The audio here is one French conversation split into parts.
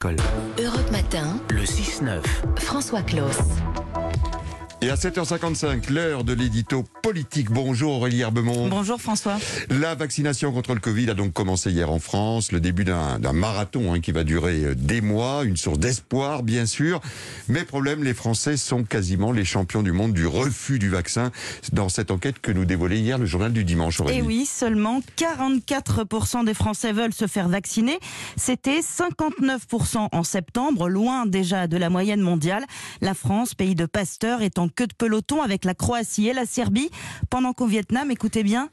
Europe Matin, Le 6-9. François Claus. Et à 7h55, l'heure de l'édito politique. Bonjour Aurélie Herbemont. Bonjour François. La vaccination contre le Covid a donc commencé hier en France. Le début d'un marathon qui va durer des mois. Une source d'espoir, bien sûr. Mais problème, les Français sont quasiment les champions du monde du refus du vaccin. Dans cette enquête que nous dévoilait hier le journal du dimanche, Aurélie. Et oui, seulement 44% des Français veulent se faire vacciner. C'était 59% en septembre, loin déjà de la moyenne mondiale. La France, pays de Pasteur, est en queue de peloton avec la Croatie et la Serbie. Pendant qu'au Vietnam, écoutez bien,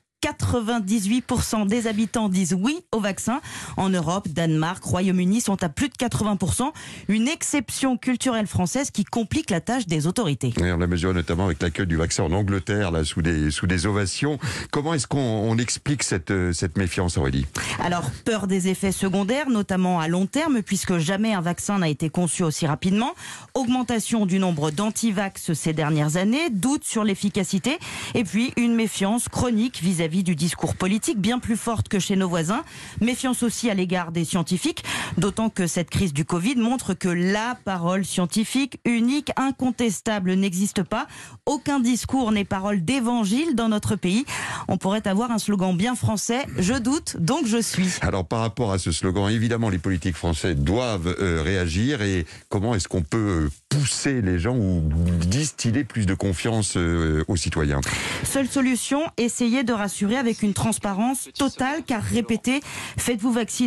98% des habitants disent oui au vaccin. En Europe, Danemark, Royaume-Uni sont à plus de 80%. Une exception culturelle française qui complique la tâche des autorités. Et on l'a mesuré notamment avec l'accueil du vaccin en Angleterre, là, sous des ovations. Comment est-ce qu'on explique cette méfiance, Aurélie ? Alors, peur des effets secondaires, notamment à long terme, puisque jamais un vaccin n'a été conçu aussi rapidement. Augmentation du nombre d'antivax ces dernières années, doute sur l'efficacité, et puis une méfiance chronique vis-à-vis du discours politique, bien plus forte que chez nos voisins. Méfiance aussi à l'égard des scientifiques, d'autant que cette crise du Covid montre que la parole scientifique, unique, incontestable, n'existe pas. Aucun discours n'est parole d'évangile dans notre pays. On pourrait avoir un slogan bien français, je doute, donc je suis. Alors par rapport à ce slogan, évidemment, les politiques français doivent réagir. Et comment est-ce qu'on peut pousser les gens ou distiller plus de confiance aux citoyens ? Seule solution, essayer de rassurer avec une transparence totale, car répéter « faites-vous vacciner »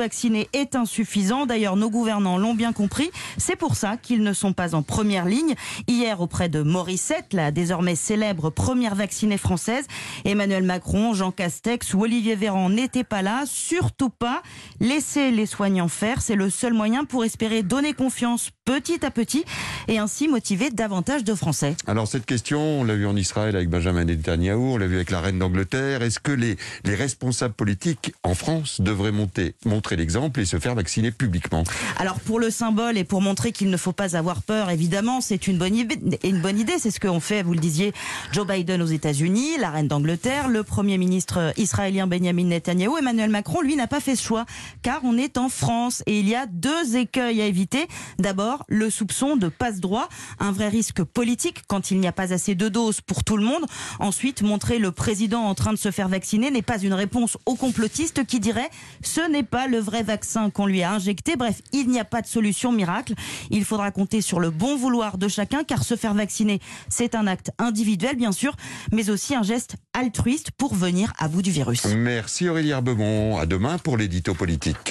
est insuffisant. D'ailleurs, nos gouvernants l'ont bien compris. C'est pour ça qu'ils ne sont pas en première ligne. Hier, auprès de Morissette, la désormais célèbre première vaccinée française, Emmanuel Macron, Jean Castex ou Olivier Véran n'étaient pas là. Surtout pas. Laissez les soignants faire. C'est le seul moyen pour espérer donner confiance petit à petit et ainsi motiver davantage de Français. Alors cette question, on l'a vu en Israël avec Benjamin Netanyahou, on l'a vu avec la reine d'Angleterre. Est-ce que les responsables politiques en France devraient montrer l'exemple et se faire vacciner publiquement ? Alors pour le symbole et pour montrer qu'il ne faut pas avoir peur, évidemment, c'est une bonne idée. C'est ce qu'ont fait, vous le disiez, Joe Biden aux États-Unis, la reine d'Angleterre, le Premier ministre israélien Benjamin Netanyahou. Emmanuel Macron, lui, n'a pas fait ce choix, car on est en France et il y a deux écueils à éviter. D'abord, le soupçon de passe-droit, un vrai risque politique quand il n'y a pas assez de doses pour tout le monde. Ensuite, montrer le président en train de se faire vacciner n'est pas une réponse aux complotistes qui diraient « ce n'est pas le vrai vaccin qu'on lui a injecté ». Bref, il n'y a pas de solution miracle. Il faudra compter sur le bon vouloir de chacun, car se faire vacciner, c'est un acte individuel, bien sûr, mais aussi un geste altruiste pour venir à bout du virus. Merci Aurélie Herbemont. À demain pour l'édito politique.